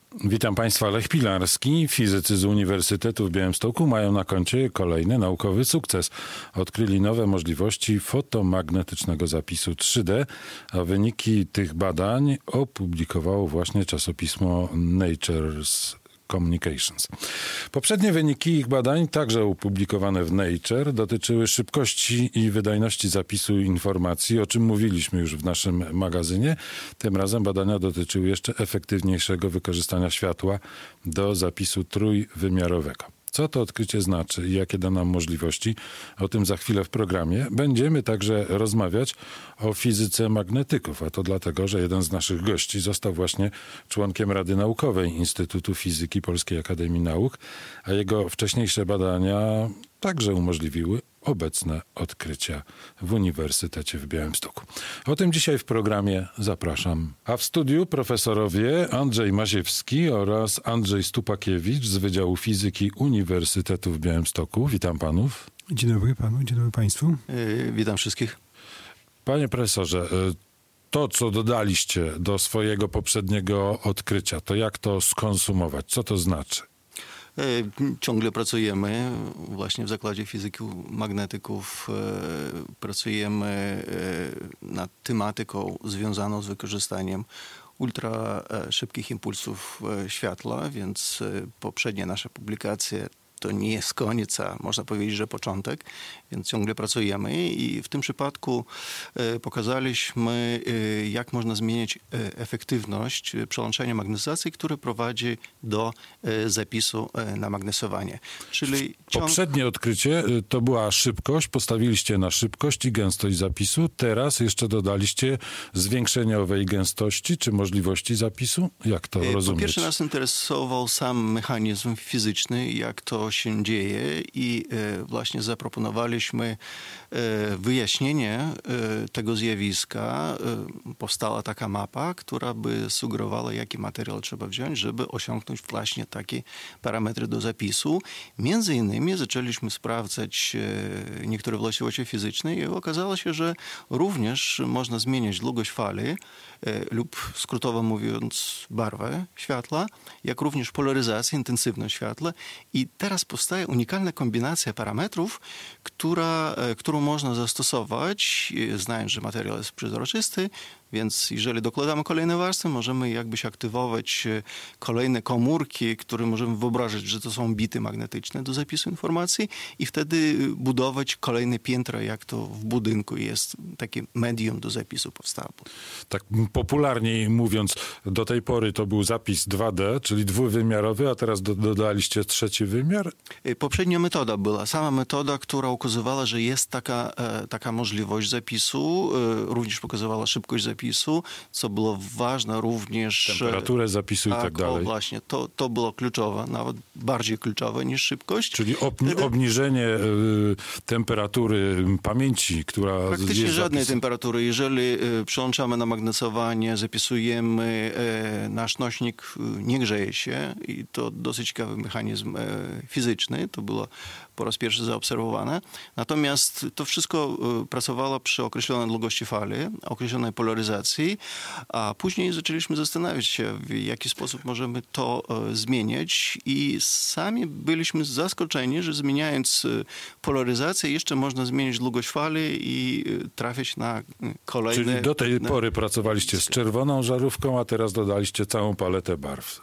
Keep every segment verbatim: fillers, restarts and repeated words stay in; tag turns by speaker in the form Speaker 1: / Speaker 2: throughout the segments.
Speaker 1: Witam Państwa, Lech Pilarski. Fizycy z Uniwersytetu w Białymstoku mają na koncie kolejny naukowy sukces. Odkryli nowe możliwości fotomagnetycznego zapisu trzy D, a wyniki tych badań opublikowało właśnie czasopismo Nature's Communications. Poprzednie wyniki ich badań, także opublikowane w Nature, dotyczyły szybkości i wydajności zapisu informacji, o czym mówiliśmy już w naszym magazynie. Tym razem badania dotyczyły jeszcze efektywniejszego wykorzystania światła do zapisu trójwymiarowego. Co to odkrycie znaczy i jakie da nam możliwości? O tym za chwilę w programie. Będziemy także rozmawiać o fizyce magnetyków, a to dlatego, że jeden z naszych gości został właśnie członkiem Rady Naukowej Instytutu Fizyki Polskiej Akademii Nauk, a jego wcześniejsze badania także umożliwiły obecne odkrycia w Uniwersytecie w Białymstoku. O tym dzisiaj w programie zapraszam. A w studiu profesorowie Andrzej Maziewski oraz Andrzej Stupakiewicz z Wydziału Fizyki Uniwersytetu w Białymstoku. Witam panów.
Speaker 2: Dzień dobry panu, dzień dobry państwu.
Speaker 3: Yy, witam wszystkich.
Speaker 1: Panie profesorze, to co dodaliście do swojego poprzedniego odkrycia, to jak to skonsumować? Co to znaczy?
Speaker 3: Ciągle pracujemy właśnie w Zakładzie Fizyki Magnetyków. Pracujemy nad tematyką związaną z wykorzystaniem ultra szybkich impulsów światła, więc poprzednie nasze publikacje to nie jest koniec, a można powiedzieć, że początek, więc ciągle pracujemy i w tym przypadku e, pokazaliśmy, e, jak można zmienić e, efektywność przełączenia magnetyzacji, które prowadzi do e, zapisu e, na magnesowanie. Czyli ciąg...
Speaker 1: Poprzednie odkrycie to była szybkość, postawiliście na szybkość i gęstość zapisu, teraz jeszcze dodaliście zwiększenie owej gęstości czy możliwości zapisu? Jak to
Speaker 3: e,
Speaker 1: rozumieć?
Speaker 3: Po pierwsze nas interesował sam mechanizm fizyczny, jak to się dzieje i e, właśnie zaproponowaliśmy e, wyjaśnienie e, tego zjawiska. E, powstała taka mapa, która by sugerowała, jaki materiał trzeba wziąć, żeby osiągnąć właśnie takie parametry do zapisu. Między innymi zaczęliśmy sprawdzać e, niektóre właściwości fizyczne i okazało się, że również można zmieniać długość fali e, lub skrótowo mówiąc barwę światła, jak również polaryzację, intensywność światła i teraz powstaje unikalna kombinacja parametrów, która, którą można zastosować, znając, że materiał jest przezroczysty, więc jeżeli dokładamy kolejne warstwy, możemy jakby się aktywować kolejne komórki, które możemy wyobrazić, że to są bity magnetyczne do zapisu informacji i wtedy budować kolejne piętra, jak to w budynku jest, takie medium do zapisu powstało.
Speaker 1: Tak popularniej mówiąc, do tej pory to był zapis dwa D, czyli dwuwymiarowy, a teraz do, dodaliście trzeci wymiar?
Speaker 3: Poprzednia metoda była, sama metoda, która ukazywała, że jest taka, taka możliwość zapisu, również pokazywała szybkość zapisu, zapisu, co było ważne również...
Speaker 1: Temperaturę zapisu tak, i tak dalej.
Speaker 3: O, właśnie, to, to było kluczowe, nawet bardziej kluczowe niż szybkość.
Speaker 1: Czyli obni- Wtedy... obniżenie y, temperatury pamięci, która...
Speaker 3: Praktycznie
Speaker 1: jest
Speaker 3: żadnej
Speaker 1: zapis...
Speaker 3: temperatury. Jeżeli y, przełączamy na magnesowanie, zapisujemy, y, nasz nośnik y, nie grzeje się i to dosyć ciekawy mechanizm y, fizyczny. To było po raz pierwszy zaobserwowane. Natomiast to wszystko y, pracowało przy określonej długości fali, określonej polaryzacji, a później zaczęliśmy zastanawiać się, w jaki sposób możemy to e, zmieniać i sami byliśmy zaskoczeni, że zmieniając e, polaryzację jeszcze można zmienić długość fali i e, trafić na kolejne...
Speaker 1: Czyli do tej
Speaker 3: na...
Speaker 1: pory pracowaliście z czerwoną żarówką, a teraz dodaliście całą paletę barw.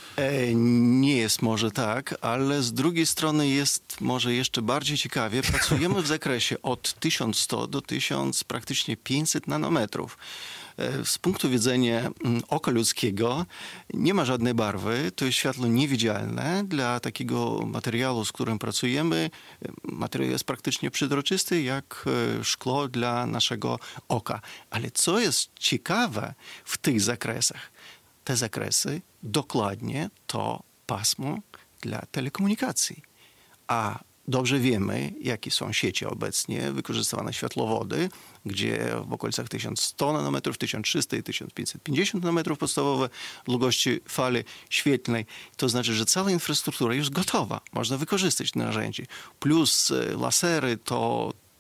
Speaker 3: Nie jest może tak, ale z drugiej strony jest może jeszcze bardziej ciekawie. Pracujemy w zakresie od tysiąc sto do tysiąc praktycznie pięćset nanometrów. Z punktu widzenia oka ludzkiego nie ma żadnej barwy. To jest światło niewidzialne. Dla takiego materiału, z którym pracujemy, materiał jest praktycznie przezroczysty, jak szkło dla naszego oka. Ale co jest ciekawe w tych zakresach? Te zakresy dokładnie to pasmo dla telekomunikacji. A dobrze wiemy, jakie są sieci obecnie wykorzystywane światłowody, gdzie w okolicach tysiąc sto nanometrów, tysiąc trzysta i tysiąc pięćset pięćdziesiąt nanometrów podstawowe długości fali świetlnej. To znaczy, że cała infrastruktura już gotowa. Można wykorzystać narzędzie. Plus lasery to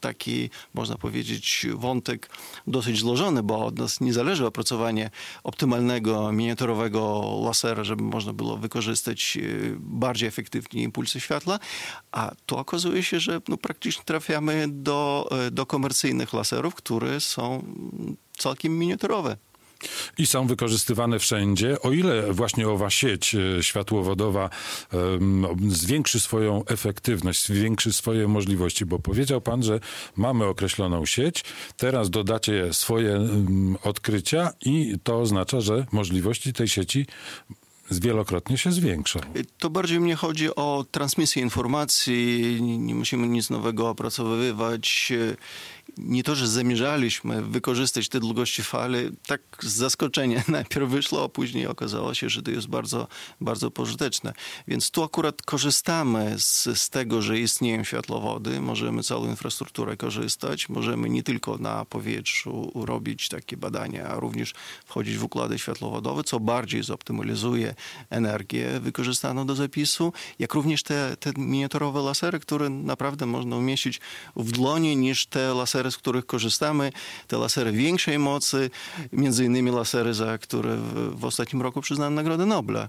Speaker 3: taki, można powiedzieć, wątek dosyć złożony, bo od nas nie zależy opracowanie optymalnego, miniaturowego lasera, żeby można było wykorzystać bardziej efektywnie impulsy światła, a tu okazuje się, że no, praktycznie trafiamy do, do komercyjnych laserów, które są całkiem miniaturowe.
Speaker 1: I są wykorzystywane wszędzie. O ile właśnie owa sieć światłowodowa um, zwiększy swoją efektywność, zwiększy swoje możliwości, bo powiedział pan, że mamy określoną sieć, teraz dodacie swoje um, odkrycia i to oznacza, że możliwości tej sieci zwielokrotnie się zwiększą.
Speaker 3: To bardziej mnie chodzi o transmisję informacji. Nie musimy nic nowego opracowywać. Nie to, że zamierzaliśmy wykorzystać te długości fali, tak z zaskoczenia najpierw wyszło, a później okazało się, że to jest bardzo, bardzo pożyteczne. Więc tu akurat korzystamy z, z tego, że istnieją światłowody, możemy całą infrastrukturę korzystać, możemy nie tylko na powietrzu robić takie badania, a również wchodzić w układy światłowodowe, co bardziej zoptymalizuje energię wykorzystaną do zapisu, jak również te, te miniaturowe lasery, które naprawdę można umieścić w dłoni niż te lasery, z których korzystamy, te lasery większej mocy, między innymi lasery, za które w, w ostatnim roku przyznano Nagrodę Nobla.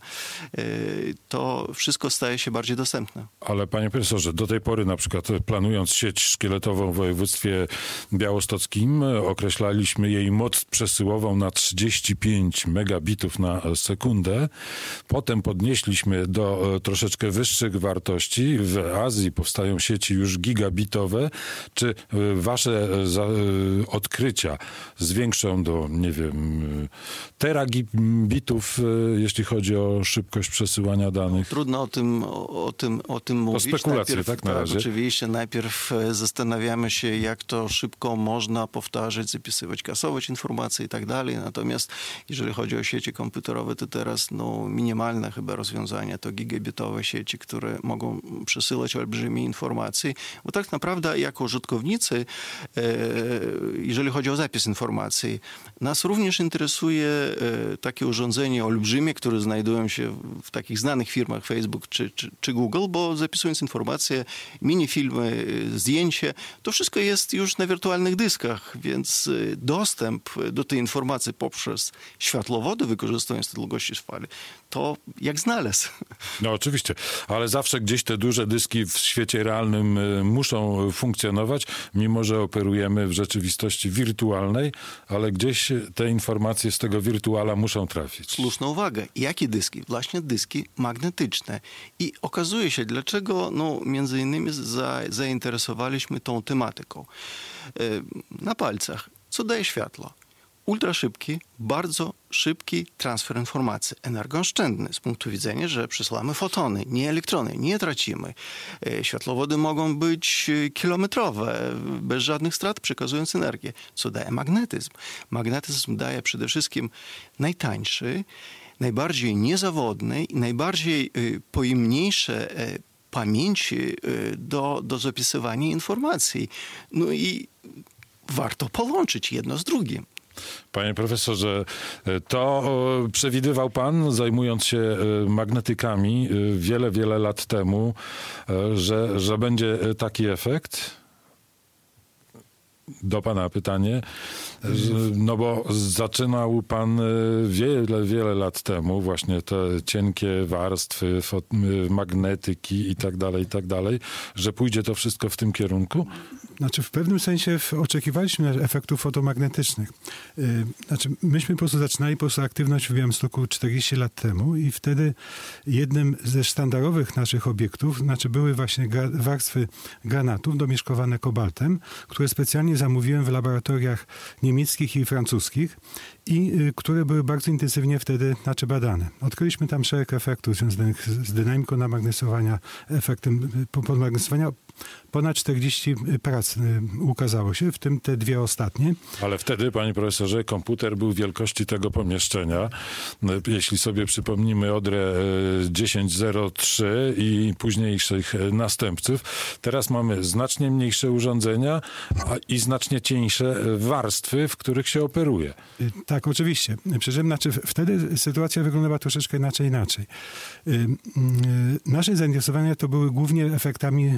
Speaker 3: To wszystko staje się bardziej dostępne.
Speaker 1: Ale panie profesorze, do tej pory na przykład planując sieć szkieletową w województwie białostockim, określaliśmy jej moc przesyłową na trzydzieści pięć megabitów na sekundę. Potem podnieśliśmy do troszeczkę wyższych wartości. W Azji powstają sieci już gigabitowe. Czy wasze za, odkrycia zwiększą do, nie wiem, teragibitów, jeśli chodzi o szybkość przesyłania danych?
Speaker 3: Trudno o tym, o, o tym, o tym mówić.
Speaker 1: To spekulacje,
Speaker 3: najpierw,
Speaker 1: tak, na razie?
Speaker 3: Tak, oczywiście. Najpierw zastanawiamy się, jak to szybko można powtarzać, zapisywać, kasować informacje i tak dalej. Natomiast jeżeli chodzi o sieci komputerowe, to teraz no, minimalne chyba rozwiązania to gigabitowe sieci, które mogą przesyłać olbrzymie informacje. Bo tak naprawdę jako użytkownicy, jeżeli chodzi o zapis informacji, nas również interesuje takie urządzenia olbrzymie, które znajdują się w takich znanych firmach Facebook czy, czy, czy Google, bo zapisując informacje, minifilmy, zdjęcie, to wszystko jest już na wirtualnych dyskach, więc dostęp do tej informacji poprzez światłowody, wykorzystując te długości fali, to jak znalazł.
Speaker 1: No oczywiście, ale zawsze gdzieś te duże dyski w świecie realnym muszą funkcjonować, mimo że operujemy w rzeczywistości wirtualnej, ale gdzieś te informacje z tego wirtuala muszą trafić.
Speaker 3: Słuszna uwaga. Jakie dyski? Właśnie dyski magnetyczne. I okazuje się, dlaczego no, między innymi za, zainteresowaliśmy tą tematyką. Na palcach. Co daje światło? Ultraszybki, bardzo szybki transfer informacji, energooszczędny z punktu widzenia, że przesyłamy fotony, nie elektrony, nie tracimy. Światłowody mogą być kilometrowe, bez żadnych strat, przekazując energię. Co daje magnetyzm? Magnetyzm daje przede wszystkim najtańszy, najbardziej niezawodny i najbardziej pojemniejsze pamięci do, do zapisywania informacji. No i warto połączyć jedno z drugim.
Speaker 1: Panie profesorze, to przewidywał pan, zajmując się magnetykami wiele, wiele lat temu, że, że będzie taki efekt? Do pana pytanie. No bo zaczynał pan wiele, wiele lat temu właśnie te cienkie warstwy, magnetyki i tak dalej, i tak dalej, że pójdzie to wszystko w tym kierunku?
Speaker 2: Znaczy w pewnym sensie oczekiwaliśmy efektów fotomagnetycznych. Znaczy myśmy po prostu zaczynali po prostu aktywność w Białymstoku czterdzieści lat temu i wtedy jednym ze sztandarowych naszych obiektów, znaczy były właśnie warstwy granatów domieszkowane kobaltem, które specjalnie zamówiłem w laboratoriach niemieckich i francuskich i y, które były bardzo intensywnie wtedy znaczy badane. Odkryliśmy tam szereg efektów związanych z, z dynamiką namagnetyzowania, efektem podmagnetyzowania. Ponad czterdzieści prac y, ukazało się, w tym te dwie ostatnie.
Speaker 1: Ale wtedy, panie profesorze, komputer był wielkości tego pomieszczenia. Jeśli sobie przypomnimy Odrę tysiąc trzy i późniejszych następców, teraz mamy znacznie mniejsze urządzenia a, i znacznie cieńsze warstwy, w których się operuje.
Speaker 2: Y, tak, oczywiście. Przy czym znaczy, wtedy sytuacja wyglądała troszeczkę inaczej. inaczej. Y, y, nasze zainteresowania to były głównie efektami klasycznymi,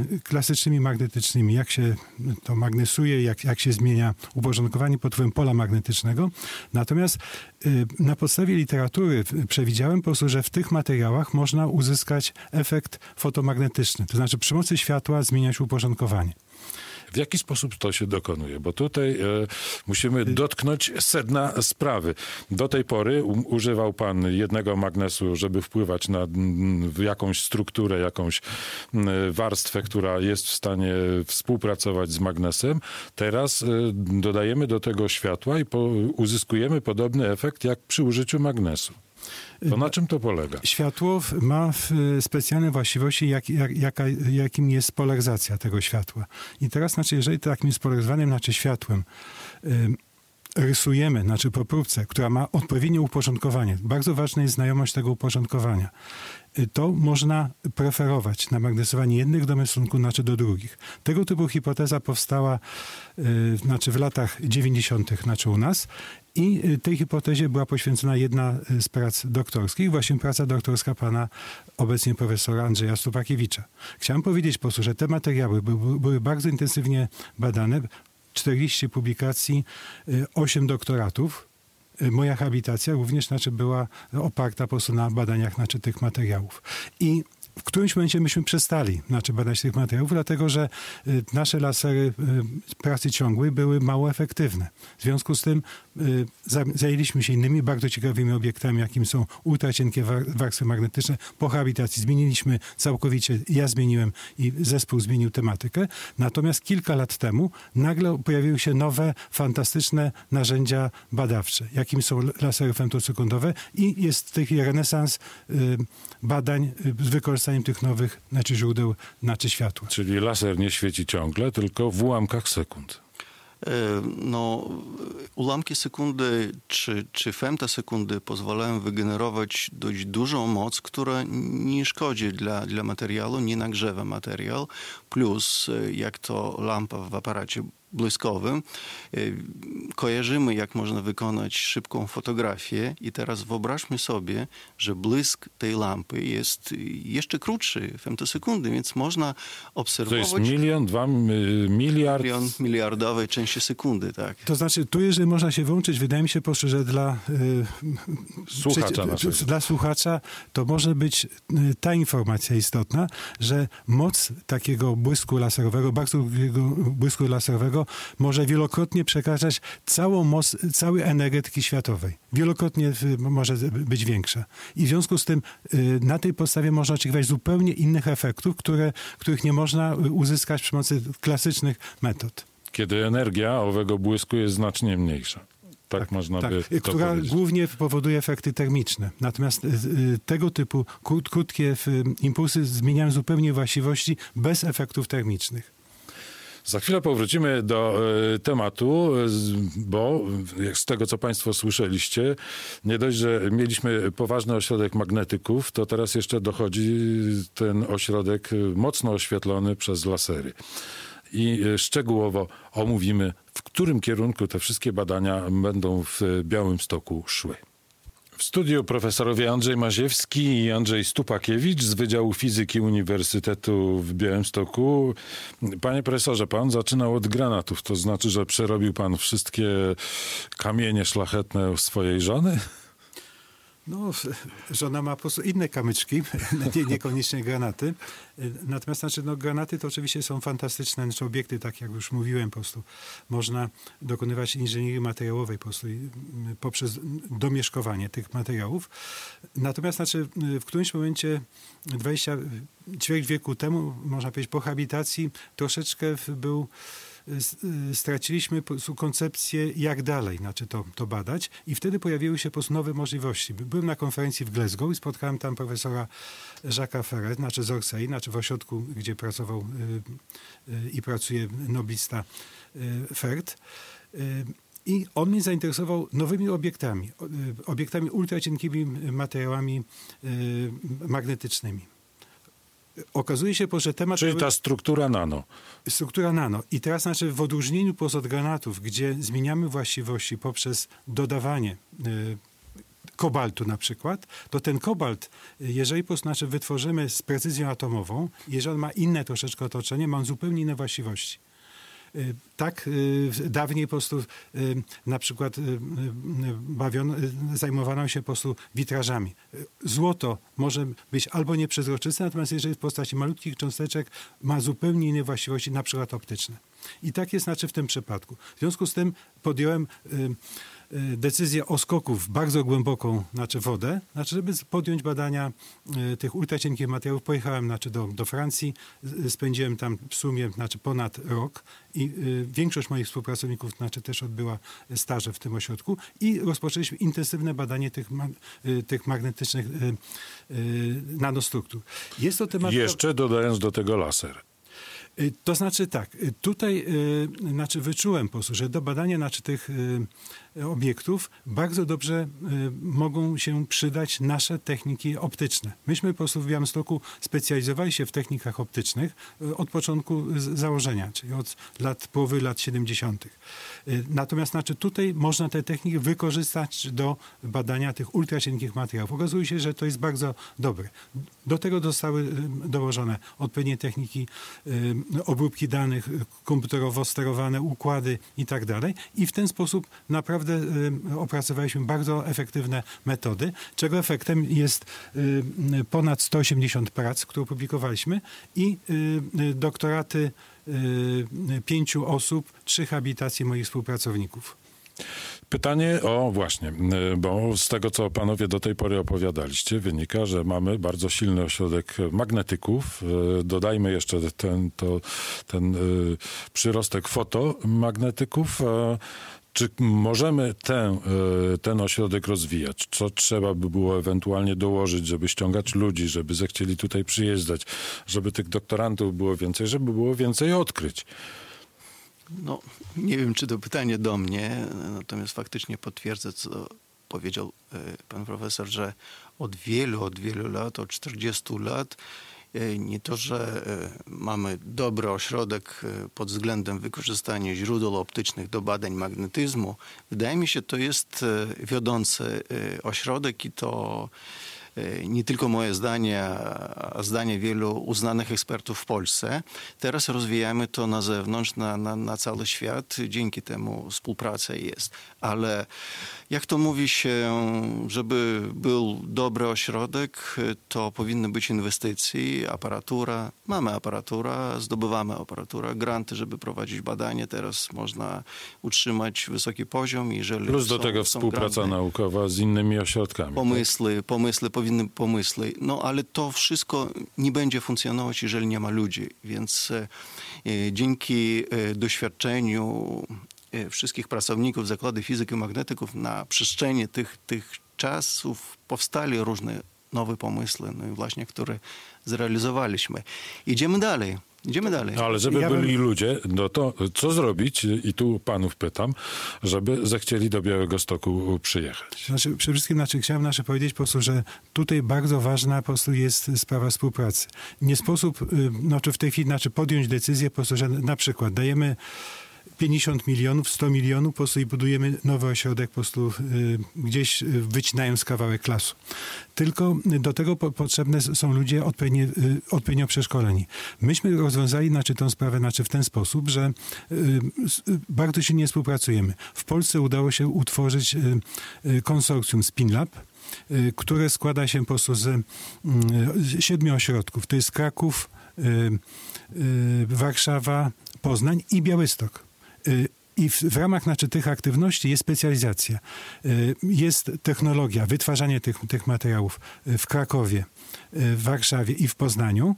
Speaker 2: klasycznymi magnetycznymi, jak się to magnesuje, jak, jak się zmienia uporządkowanie pod wpływem pola magnetycznego. Natomiast y, na podstawie literatury przewidziałem po prostu, że w tych materiałach można uzyskać efekt fotomagnetyczny. To znaczy przy pomocy światła zmieniać uporządkowanie.
Speaker 1: W jaki sposób to się dokonuje? Bo tutaj e, musimy dotknąć sedna sprawy. Do tej pory um, używał pan jednego magnesu, żeby wpływać na m, jakąś strukturę, jakąś m, warstwę, która jest w stanie współpracować z magnesem. Teraz e, dodajemy do tego światła i po, uzyskujemy podobny efekt jak przy użyciu magnesu. To na czym to polega?
Speaker 2: Światło ma specjalne właściwości, jak, jak, jaka, jakim jest polaryzacja tego światła. I teraz, znaczy, jeżeli takim jest polaryzowanym, znaczy światłem, y, rysujemy, znaczy po próbce, która ma odpowiednie uporządkowanie. Bardzo ważna jest znajomość tego uporządkowania. Y, to można preferować na magnetyzowanie jednych domysłunków, znaczy do drugich. Tego typu hipoteza powstała y, znaczy w latach dziewięćdziesiątych znaczy u nas. I tej hipotezie była poświęcona jedna z prac doktorskich, właśnie praca doktorska pana obecnie profesora Andrzeja Stupakiewicza. Chciałem powiedzieć po prostu, że te materiały były, były bardzo intensywnie badane, czterdzieści publikacji, osiem doktoratów. Moja habilitacja również znaczy, była oparta po prostu na badaniach znaczy, tych materiałów. I w którymś momencie myśmy przestali znaczy, badać tych materiałów, dlatego że y, nasze lasery y, pracy ciągłej były mało efektywne. W związku z tym y, za, zajęliśmy się innymi bardzo ciekawymi obiektami, jakim są ultracienkie war, warstwy magnetyczne. Po habilitacji zmieniliśmy całkowicie, ja zmieniłem i zespół zmienił tematykę. Natomiast kilka lat temu nagle pojawiły się nowe, fantastyczne narzędzia badawcze, jakim są lasery femtosekundowe i jest w tej chwili renesans y, badań y, z wykorzystaniem tych nowych znaczy źródeł znaczy światła.
Speaker 1: Czyli laser nie świeci ciągle, tylko w ułamkach sekund.
Speaker 3: No, ułamki sekundy czy, czy femtosekundy pozwalają wygenerować dość dużą moc, która nie szkodzi dla, dla materiału, nie nagrzewa materiał. Plus, jak to lampa w aparacie błyskowym, kojarzymy, jak można wykonać szybką fotografię i teraz wyobraźmy sobie, że błysk tej lampy jest jeszcze krótszy, femtosekundy, więc można obserwować...
Speaker 1: To jest milion, dwa miliard...
Speaker 3: Milion miliardowej części sekundy, tak.
Speaker 2: To znaczy, tu jeżeli można się wyłączyć, wydaje mi się po prostu, że dla
Speaker 1: y, słuchacza,
Speaker 2: przeci- dla słuchacza to może być y, ta informacja istotna, że moc takiego błysku laserowego, bardzo długiego błysku laserowego może wielokrotnie przekraczać całą moc, całej energetyki światowej. Wielokrotnie może być większa. I w związku z tym na tej podstawie można oczekiwać zupełnie innych efektów, które, których nie można uzyskać przy pomocy klasycznych metod.
Speaker 1: Kiedy energia owego błysku jest znacznie mniejsza. Tak, tak można tak, by to
Speaker 2: która
Speaker 1: powiedzieć.
Speaker 2: Głównie powoduje efekty termiczne. Natomiast y, tego typu krót, krótkie y, impulsy zmieniają zupełnie właściwości bez efektów termicznych.
Speaker 1: Za chwilę powrócimy do y, tematu, bo z tego, co państwo słyszeliście, nie dość, że mieliśmy poważny ośrodek magnetyków, to teraz jeszcze dochodzi ten ośrodek mocno oświetlony przez lasery. I szczegółowo omówimy, w którym kierunku te wszystkie badania będą w Białymstoku szły. W studiu profesorowie Andrzej Maziewski i Andrzej Stupakiewicz z Wydziału Fizyki Uniwersytetu w Białymstoku. Panie profesorze, pan zaczynał od granatów, to znaczy, że przerobił pan wszystkie kamienie szlachetne swojej żony?
Speaker 2: No, żona ma po prostu inne kamyczki, nie, niekoniecznie granaty. Natomiast znaczy, no, granaty to oczywiście są fantastyczne znaczy, obiekty, tak jak już mówiłem, po prostu można dokonywać inżynierii materiałowej po prostu poprzez domieszkowanie tych materiałów. Natomiast znaczy, w którymś momencie dwadzieścia ćwierć wieku temu, można powiedzieć, po habilitacji troszeczkę był straciliśmy po prostu koncepcję, jak dalej znaczy to, to badać i wtedy pojawiły się po prostu nowe możliwości. Byłem na konferencji w Glasgow i spotkałem tam profesora Jacques'a Ferret, znaczy z Orsay, znaczy w ośrodku, gdzie pracował y, y, i pracuje noblista y, Fert. Y, I on mnie zainteresował nowymi obiektami, y, obiektami ultracienkimi materiałami y, magnetycznymi. Okazuje się, że temat...
Speaker 1: Czyli ta struktura nano.
Speaker 2: Struktura nano. I teraz znaczy w odróżnieniu od granatów, gdzie zmieniamy właściwości poprzez dodawanie y, kobaltu na przykład, to ten kobalt, jeżeli po prostu znaczy wytworzymy z precyzją atomową, jeżeli on ma inne troszeczkę otoczenie, ma on zupełnie inne właściwości. Tak dawniej po prostu na przykład bawiono, zajmowano się po prostu witrażami. Złoto może być albo nieprzezroczyste, natomiast jeżeli w postaci malutkich cząsteczek ma zupełnie inne właściwości, na przykład optyczne. I tak jest znaczy w tym przypadku. W związku z tym podjąłem decyzję o skoku w bardzo głęboką znaczy wodę, znaczy żeby podjąć badania y, tych ultracienkich materiałów. Pojechałem znaczy do, do Francji, y, spędziłem tam w sumie znaczy ponad rok i y, większość moich współpracowników znaczy też odbyła staże w tym ośrodku i rozpoczęliśmy intensywne badanie tych, ma, y, tych magnetycznych y, y, nanostruktur. Jest to temat...
Speaker 1: Jeszcze dodając do tego laser.
Speaker 2: To znaczy tak, tutaj y, znaczy wyczułem po prostu, że do badania znaczy tych y, obiektów bardzo dobrze y, mogą się przydać nasze techniki optyczne. Myśmy po prostu w Białymstoku specjalizowali się w technikach optycznych y, od początku z, założenia, czyli od lat, połowy lat siedemdziesiątych. Y, natomiast znaczy tutaj można te techniki wykorzystać do badania tych ultracienkich materiałów. Okazuje się, że to jest bardzo dobre. Do tego zostały y, dołożone odpowiednie techniki y, obróbki danych, komputerowo sterowane układy i tak dalej. I w ten sposób naprawdę y, opracowaliśmy bardzo efektywne metody, czego efektem jest y, ponad sto osiemdziesiąt prac, które publikowaliśmy i y, doktoraty y, pięciu osób, trzy habilitacje moich współpracowników.
Speaker 1: Pytanie o właśnie, bo z tego, co panowie do tej pory opowiadaliście, wynika, że mamy bardzo silny ośrodek magnetyków. Dodajmy jeszcze ten, to, ten przyrostek fotomagnetyków. Czy możemy ten, ten ośrodek rozwijać? Co trzeba by było ewentualnie dołożyć, żeby ściągać ludzi, żeby zechcieli tutaj przyjeżdżać, żeby tych doktorantów było więcej, żeby było więcej odkryć?
Speaker 3: No, nie wiem, czy to pytanie do mnie, natomiast faktycznie potwierdzę, co powiedział pan profesor, że od wielu, od wielu lat, od czterdziestu lat, nie to, że mamy dobry ośrodek pod względem wykorzystania źródeł optycznych do badań magnetyzmu. Wydaje mi się, to jest wiodący ośrodek i to nie tylko moje zdanie, a zdanie wielu uznanych ekspertów w Polsce. Teraz rozwijamy to na zewnątrz, na, na, na cały świat. Dzięki temu współpraca jest. Ale jak to mówi się, żeby był dobry ośrodek, to powinny być inwestycje, aparatura. Mamy aparaturę, zdobywamy aparaturę, granty, żeby prowadzić badania. Teraz można utrzymać wysoki poziom. Jeżeli
Speaker 1: Plus do
Speaker 3: są,
Speaker 1: tego
Speaker 3: są
Speaker 1: współpraca
Speaker 3: granty,
Speaker 1: naukowa z innymi ośrodkami.
Speaker 3: Pomysły, tak? pomysły, powinny pomysły. No ale to wszystko nie będzie funkcjonować, jeżeli nie ma ludzi. Więc e, dzięki e, doświadczeniu e, wszystkich pracowników Zakładu Fizyki i Magnetyków na przestrzeni tych, tych czasów powstali różne nowe pomysły, no i właśnie, które zrealizowaliśmy. Idziemy dalej. Idziemy dalej.
Speaker 1: Ale żeby
Speaker 2: ja
Speaker 1: byli
Speaker 2: bym...
Speaker 1: ludzie, no to co zrobić, i tu panów pytam, żeby zechcieli do Białegostoku przyjechać?
Speaker 2: Znaczy, przede wszystkim znaczy, chciałem znaczy, powiedzieć po prostu, że tutaj bardzo ważna po prostu jest sprawa współpracy. Nie sposób znaczy, w tej chwili znaczy, podjąć decyzję po prostu, że na przykład dajemy pięćdziesiąt milionów, sto milionów po prostu i budujemy nowy ośrodek po prostu y, gdzieś wycinając kawałek lasu. Tylko do tego po, potrzebne są ludzie odpowiednio, y, odpowiednio przeszkoleni. Myśmy rozwiązali znaczy, tę sprawę znaczy, w ten sposób, że y, y, bardzo silnie współpracujemy. W Polsce udało się utworzyć y, y, konsorcjum SpinLab, y, które składa się po prostu z y, siedmiu ośrodków. To jest Kraków, y, y, Warszawa, Poznań i Białystok. I w, w ramach znaczy, tych aktywności jest specjalizacja. Jest technologia, wytwarzanie tych, tych materiałów w Krakowie, w Warszawie i w Poznaniu.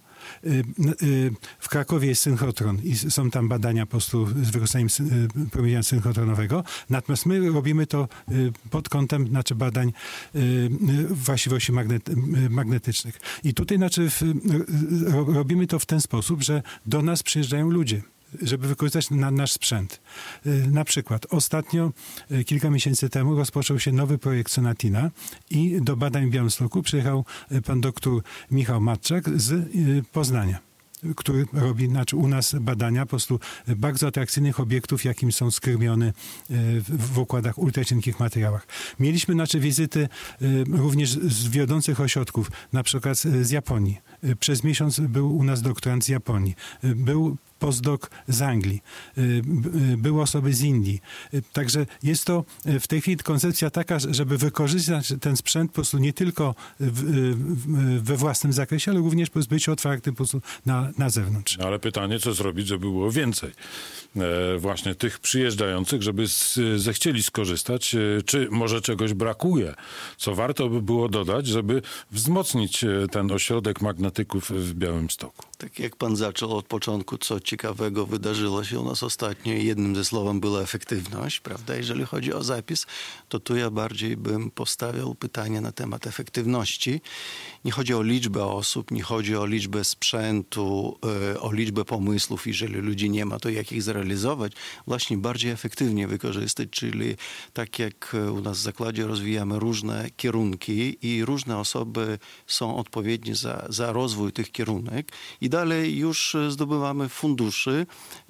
Speaker 2: W Krakowie jest synchrotron i są tam badania po prostu z wykorzystaniem promienia synchotronowego. Natomiast my robimy to pod kątem znaczy, badań właściwości magnet, magnetycznych. I tutaj znaczy, robimy to w ten sposób, że do nas przyjeżdżają ludzie, żeby wykorzystać na nasz sprzęt. Na przykład ostatnio, kilka miesięcy temu rozpoczął się nowy projekt Sonatina i do badań w Białymstoku przyjechał pan doktor Michał Matczak z Poznania. który robi znaczy u nas badania po prostu bardzo atrakcyjnych obiektów, jakim są skrmiony w układach ultracienkich materiałach. Mieliśmy znaczy wizyty również z wiodących ośrodków, na przykład z Japonii. Przez miesiąc był u nas doktorant z Japonii. Był postdoc z Anglii, były osoby z Indii. Także jest to w tej chwili koncepcja taka, żeby wykorzystać ten sprzęt po prostu nie tylko w, we własnym zakresie, ale również po prostu być otwarty po prostu na, na zewnątrz.
Speaker 1: Ale pytanie, co zrobić, żeby było więcej e, właśnie tych przyjeżdżających, żeby z, zechcieli skorzystać, e, czy może czegoś brakuje, co warto by było dodać, żeby wzmocnić ten ośrodek magnetyków w Białymstoku.
Speaker 3: Tak jak pan zaczął od początku, co ciekawego wydarzyło się u nas ostatnio, jednym ze słowem była efektywność, prawda? Jeżeli chodzi o zapis, to tu ja bardziej bym postawił pytanie na temat efektywności. Nie chodzi o liczbę osób, nie chodzi o liczbę sprzętu, o liczbę pomysłów. Jeżeli ludzi nie ma, to jak ich zrealizować? Właśnie bardziej efektywnie wykorzystać, czyli tak jak u nas w zakładzie rozwijamy różne kierunki i różne osoby są odpowiednie za, za rozwój tych kierunek i dalej już zdobywamy funduszy.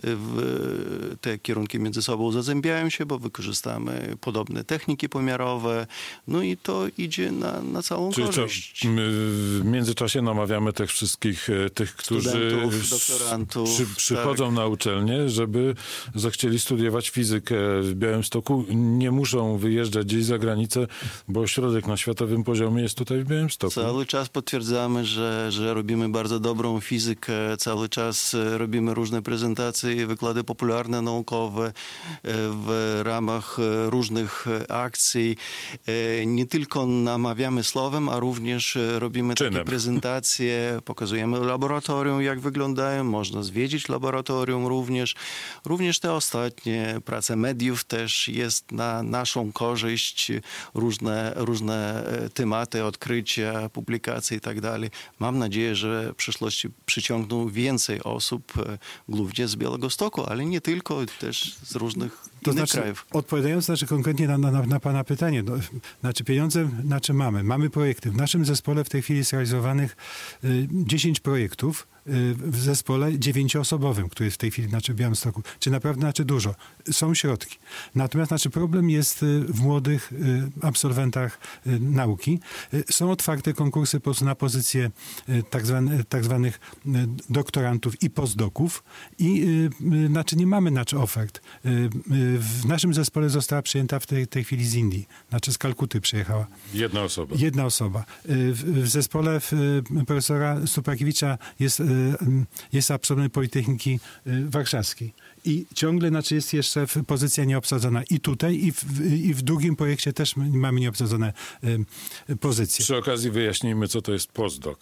Speaker 3: Te kierunki między sobą zazębiają się, bo wykorzystamy podobne techniki pomiarowe. No i to idzie na, na całą
Speaker 1: Czyli
Speaker 3: korzyść.
Speaker 1: Co, my w międzyczasie namawiamy tych wszystkich, tych, którzy
Speaker 3: Studentów, doktorantów,
Speaker 1: przy, przychodzą
Speaker 3: tak.
Speaker 1: na uczelnię, żeby zechcieli studiować fizykę w Białymstoku. Nie muszą wyjeżdżać gdzieś za granicę, bo ośrodek na światowym poziomie jest tutaj w Białymstoku.
Speaker 3: Cały czas potwierdzamy, że, że robimy bardzo dobrą fizykę. Cały czas robimy różne prezentacje i wykłady popularne, naukowe w ramach różnych akcji. Nie tylko namawiamy słowem, a również robimy
Speaker 1: Czynem.
Speaker 3: takie prezentacje, pokazujemy laboratorium, jak wyglądają, można zwiedzić laboratorium również. Również te ostatnie prace mediów też jest na naszą korzyść, różne, różne tematy, odkrycia, publikacje i tak dalej. Mam nadzieję, że w przyszłości przyciągną więcej osób, głównie z Białegostoku, ale nie tylko, też z różnych
Speaker 2: To
Speaker 3: innych
Speaker 2: znaczy,
Speaker 3: krajów.
Speaker 2: odpowiadając znaczy konkretnie na, na, na pana pytanie, no, znaczy pieniądze znaczy mamy, mamy projekty. W naszym zespole w tej chwili jest realizowanych y, dziesięć projektów y, w zespole dziewięcioosobowym, który jest w tej chwili znaczy w Białymstoku. Czy naprawdę znaczy dużo? Są środki. Natomiast znaczy problem jest y, w młodych y, absolwentach y, nauki. Y, są otwarte konkursy po prostu na pozycje y, tak, zwane, tak zwanych y, doktorantów i postdoków i y, y, znaczy nie mamy znaczy ofert. Y, y, w naszym zespole została przyjęta w tej, tej chwili z Indii, znaczy z Kalkuty przyjechała.
Speaker 1: Jedna osoba.
Speaker 2: Jedna osoba. W, w zespole w, profesora Stuprakiewicza jest, jest absolwent Politechniki Warszawskiej. I ciągle znaczy jest jeszcze pozycja nieobsadzona i tutaj, i w, i w drugim projekcie też mamy nieobsadzone pozycje.
Speaker 1: Przy okazji wyjaśnijmy, co to jest postdoc.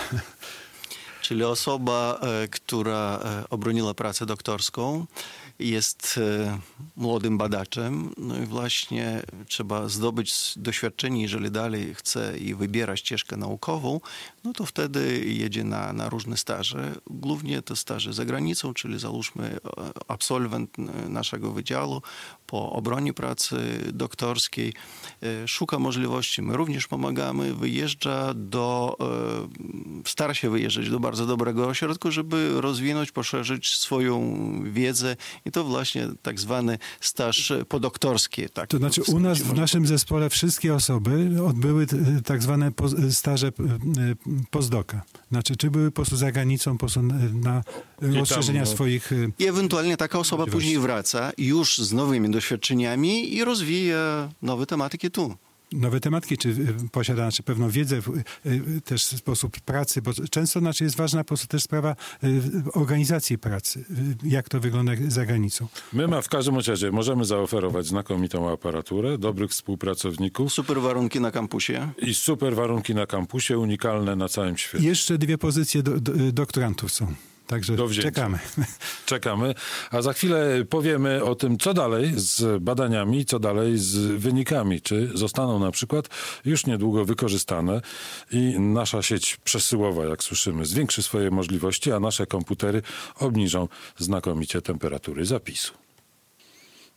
Speaker 3: Czyli osoba, która obroniła pracę doktorską, jest młodym badaczem, no i właśnie trzeba zdobyć doświadczenie, jeżeli dalej chce i wybiera ścieżkę naukową, no to wtedy jedzie na, na różne staże. Głównie to staże za granicą, czyli załóżmy absolwent naszego wydziału po obronie pracy doktorskiej szuka możliwości. My również pomagamy, wyjeżdża do, stara się wyjeżdżać do bardzo dobrego ośrodku, żeby rozwinąć, poszerzyć swoją wiedzę i to właśnie tak zwany staż podoktorski. Tak,
Speaker 2: to znaczy u nas w naszym zespole wszystkie osoby odbyły tak zwane staże postdoka. Znaczy, czy były po prostu za granicą po prostu na rozszerzenia
Speaker 1: tam, no.
Speaker 2: swoich...
Speaker 3: I ewentualnie taka osoba później wraca już z nowymi doświadczeniami i rozwija nowe tematyki tu.
Speaker 2: Nowe tematki, czy posiada znaczy, pewną wiedzę, też sposób pracy, bo często znaczy, jest ważna po prostu też sprawa organizacji pracy, jak to wygląda za granicą.
Speaker 1: My ma w każdym razie możemy zaoferować znakomitą aparaturę, dobrych współpracowników.
Speaker 3: Super warunki na kampusie.
Speaker 1: I super warunki na kampusie, unikalne na całym świecie.
Speaker 2: Jeszcze dwie pozycje do, do, doktorantów są. Także czekamy.
Speaker 1: Czekamy, a za chwilę powiemy o tym, co dalej z badaniami, co dalej z wynikami, czy zostaną na przykład już niedługo wykorzystane i nasza sieć przesyłowa, jak słyszymy, zwiększy swoje możliwości, a nasze komputery obniżą znakomicie temperatury zapisu.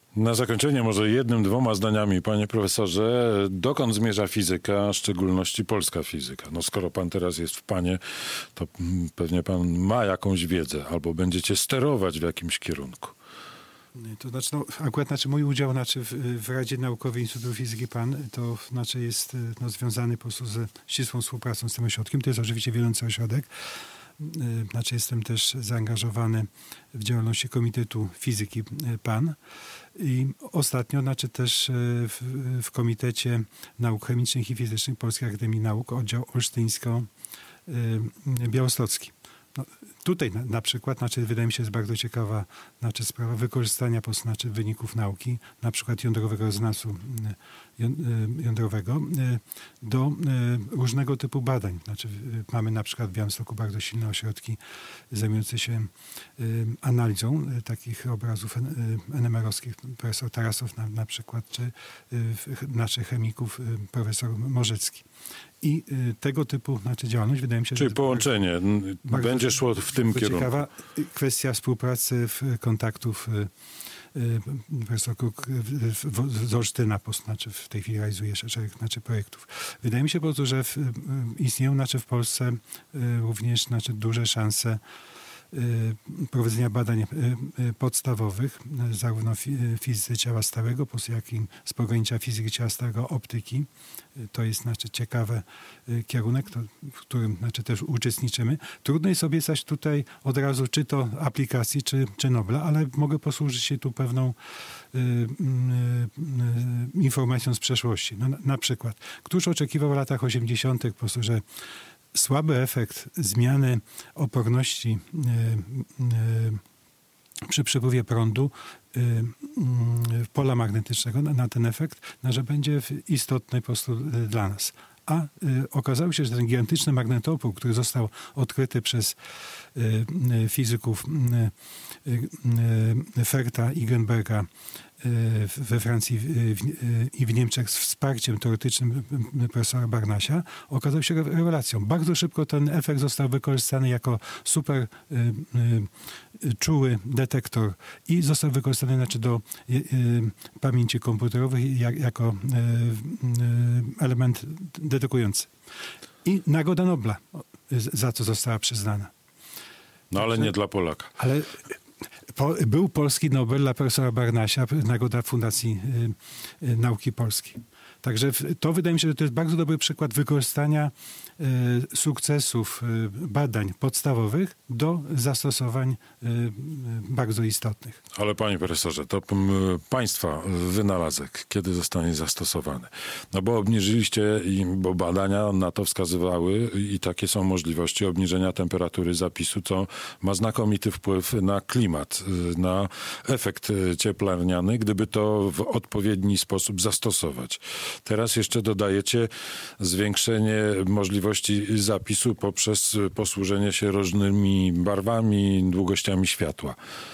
Speaker 1: Na zakończenie może jednym, dwoma zdaniami, panie profesorze, dokąd zmierza fizyka, a w szczególności polska fizyka? No skoro pan teraz jest w panie, to pewnie pan ma jakąś wiedzę albo będziecie sterować w jakimś kierunku.
Speaker 2: To znaczy, no, akurat znaczy mój udział znaczy w, w Radzie Naukowej Instytutu Fizyki PAN to znaczy jest no, związany po prostu ze ścisłą współpracą z tym ośrodkiem. To jest oczywiście wiodący ośrodek. Znaczy jestem też zaangażowany w działalności Komitetu Fizyki PAN i ostatnio znaczy też w, w Komitecie Nauk Chemicznych i Fizycznych Polskiej Akademii Nauk, oddział olsztyńsko-białostocki. No, tutaj na, na przykład, znaczy, wydaje mi się, jest bardzo ciekawa znaczy, sprawa wykorzystania po, znaczy, wyników nauki, na przykład jądrowego rezonansu jądrowego do różnego typu badań. Znaczy, mamy na przykład w Białymstoku bardzo silne ośrodki zajmujące się analizą takich obrazów en em erowskich, profesor Tarasow na, na przykład, czy naszych chemików profesor Morzecki. I tego typu znaczy, działalność, wydaje mi się,
Speaker 1: Czyli
Speaker 2: że...
Speaker 1: połączenie
Speaker 2: bardzo,
Speaker 1: będzie
Speaker 2: bardzo,
Speaker 1: szło w tym kierunku.
Speaker 2: Ciekawa kwestia współpracy, kontaktów profesor Kruk z Olsztyna, znaczy w tej chwili realizuje szereg znaczy, projektów. Wydaje mi się po prostu, że w, istnieją znaczy, w Polsce również znaczy, duże szanse prowadzenia badań podstawowych, zarówno w fizyce ciała stałego, jak i z pogranicza fizyki ciała stałego, optyki. To jest znaczy, ciekawy kierunek, to, w którym znaczy, też uczestniczymy. Trudno jest obiecać tutaj od razu, czy to aplikacji, czy, czy Nobla, ale mogę posłużyć się tu pewną y, y, y, informacją z przeszłości. No, na, na przykład, któż oczekiwał w latach osiemdziesiątych po prostu, że słaby efekt zmiany oporności y, y, przy przepływie prądu y, y, pola magnetycznego na, na ten efekt, no, że będzie istotny po prostu y, dla nas. A y, okazało się, że ten gigantyczny magnetopół, który został odkryty przez y, y, fizyków y, y, Ferta i Genberga we Francji i w Niemczech z wsparciem teoretycznym profesora Barnasia, okazał się rewelacją. Bardzo szybko ten efekt został wykorzystany jako super y, y, czuły detektor i został wykorzystany znaczy, do y, y, pamięci komputerowej jak, jako y, y, element detekujący. I Nagroda Nobla, za co została przyznana.
Speaker 1: No ale nie dla Polaka.
Speaker 2: Ale po, był polski Nobel dla profesora Barnasia, nagroda Fundacji y, y, Nauki Polskiej. Także to wydaje mi się, że to jest bardzo dobry przykład wykorzystania y, sukcesów y, badań podstawowych do zastosowań y, y, bardzo istotnych.
Speaker 1: Ale panie profesorze, to p- państwa wynalazek kiedy zostanie zastosowany? No bo obniżyliście, bo badania na to wskazywały i takie są możliwości obniżenia temperatury zapisu, co ma znakomity wpływ na klimat, na efekt cieplarniany, gdyby to w odpowiedni sposób zastosować. Teraz jeszcze dodajecie zwiększenie możliwości zapisu poprzez posłużenie się różnymi barwami, długościami światła.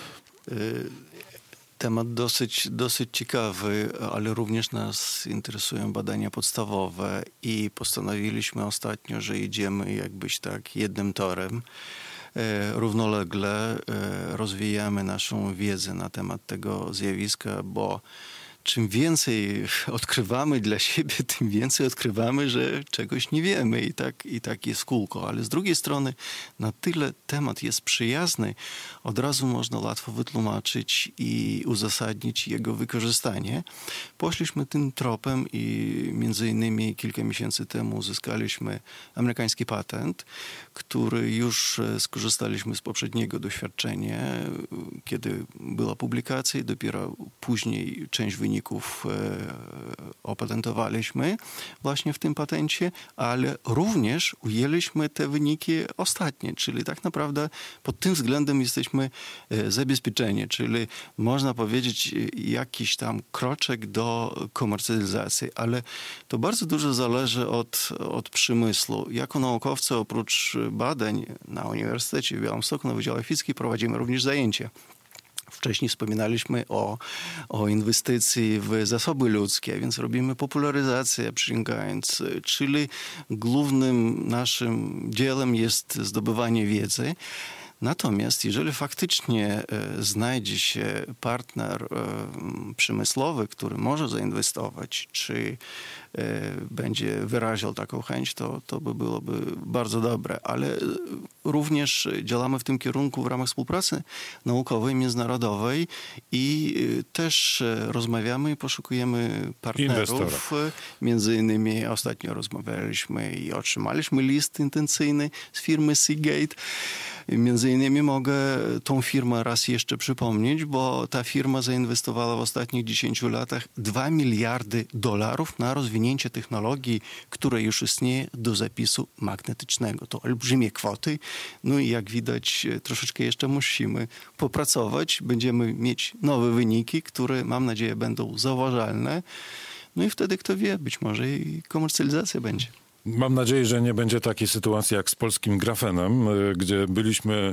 Speaker 3: Temat dosyć, dosyć ciekawy, ale również nas interesują badania podstawowe i postanowiliśmy ostatnio, że idziemy jakbyś tak jednym torem. Równolegle rozwijamy naszą wiedzę na temat tego zjawiska, bo czym więcej odkrywamy dla siebie, tym więcej odkrywamy, że czegoś nie wiemy i tak, i tak jest kółko. Ale z drugiej strony na tyle temat jest przyjazny, od razu można łatwo wytłumaczyć i uzasadnić jego wykorzystanie. Poszliśmy tym tropem i między innymi kilka miesięcy temu uzyskaliśmy amerykański patent, który już skorzystaliśmy z poprzedniego doświadczenia, kiedy była publikacja i dopiero później część wyników opatentowaliśmy właśnie w tym patencie, ale również ujęliśmy te wyniki ostatnie, czyli tak naprawdę pod tym względem jesteśmy zabezpieczeni, czyli można powiedzieć jakiś tam kroczek do komercjalizacji, ale to bardzo dużo zależy od, od przemysłu. Jako naukowcy oprócz badań na Uniwersytecie w Białymstoku na Wydziale Fizyki prowadzimy również zajęcia. Wcześniej wspominaliśmy o, o inwestycji w zasoby ludzkie, więc robimy popularyzację przyciągając, czyli głównym naszym dziełem jest zdobywanie wiedzy. Natomiast jeżeli faktycznie znajdzie się partner przemysłowy, który może zainwestować, czy będzie wyrażał taką chęć, to, to by byłoby bardzo dobre. Ale również działamy w tym kierunku w ramach współpracy naukowej, międzynarodowej i też rozmawiamy i poszukujemy partnerów.
Speaker 1: Inwestorów.
Speaker 3: Między innymi ostatnio rozmawialiśmy i otrzymaliśmy list intencyjny z firmy Seagate. Między innymi mogę tą firmę raz jeszcze przypomnieć, bo ta firma zainwestowała w ostatnich dziesięciu latach dwa miliardy dolarów na rozwinięcie technologii, która już istnieje do zapisu magnetycznego. To olbrzymie kwoty. No i jak widać, troszeczkę jeszcze musimy popracować. Będziemy mieć nowe wyniki, które mam nadzieję będą zauważalne. No i wtedy, kto wie, być może i komercjalizacja będzie.
Speaker 1: Mam nadzieję, że nie będzie takiej sytuacji jak z polskim grafenem, gdzie byliśmy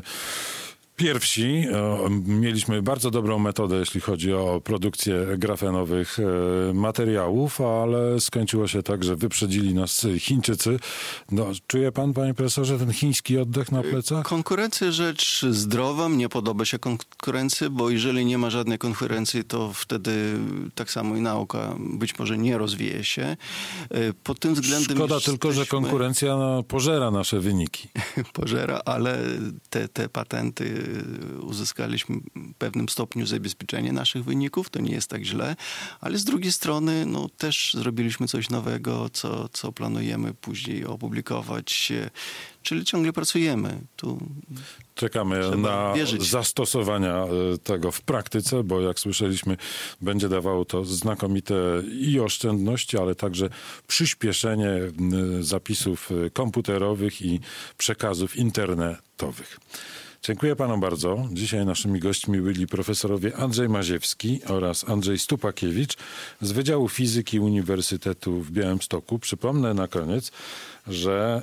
Speaker 1: pierwsi. Mieliśmy bardzo dobrą metodę, jeśli chodzi o produkcję grafenowych materiałów, ale skończyło się tak, że wyprzedzili nas Chińczycy. No, czuje pan, panie profesorze, ten chiński oddech na plecach?
Speaker 3: Konkurencja rzecz zdrowa. Mnie podoba się konkurencja, bo jeżeli nie ma żadnej konkurencji, to wtedy tak samo i nauka być może nie rozwija się. Pod tym względem
Speaker 1: Szkoda tylko, że konkurencja pożera nasze wyniki.
Speaker 3: Pożera, ale te, te patenty uzyskaliśmy w pewnym stopniu zabezpieczenie naszych wyników, to nie jest tak źle, ale z drugiej strony no, też zrobiliśmy coś nowego, co, co planujemy później opublikować, czyli ciągle pracujemy. Tu
Speaker 1: czekamy na
Speaker 3: wierzyć.
Speaker 1: zastosowania tego w praktyce, bo jak słyszeliśmy, będzie dawało to znakomite i oszczędności, ale także przyspieszenie zapisów komputerowych i przekazów internetowych. Dziękuję panom bardzo. Dzisiaj naszymi gośćmi byli profesorowie Andrzej Maziewski oraz Andrzej Stupakiewicz z Wydziału Fizyki Uniwersytetu w Białymstoku. Przypomnę na koniec, że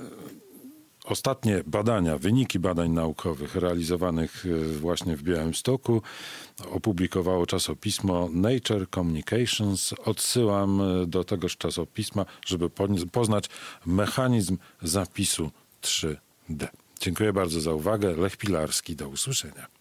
Speaker 1: ostatnie badania, wyniki badań naukowych realizowanych właśnie w Białymstoku opublikowało czasopismo Nature Communications. Odsyłam do tegoż czasopisma, żeby poznać mechanizm zapisu trzy D. Dziękuję bardzo za uwagę. Lech Pilarski, do usłyszenia.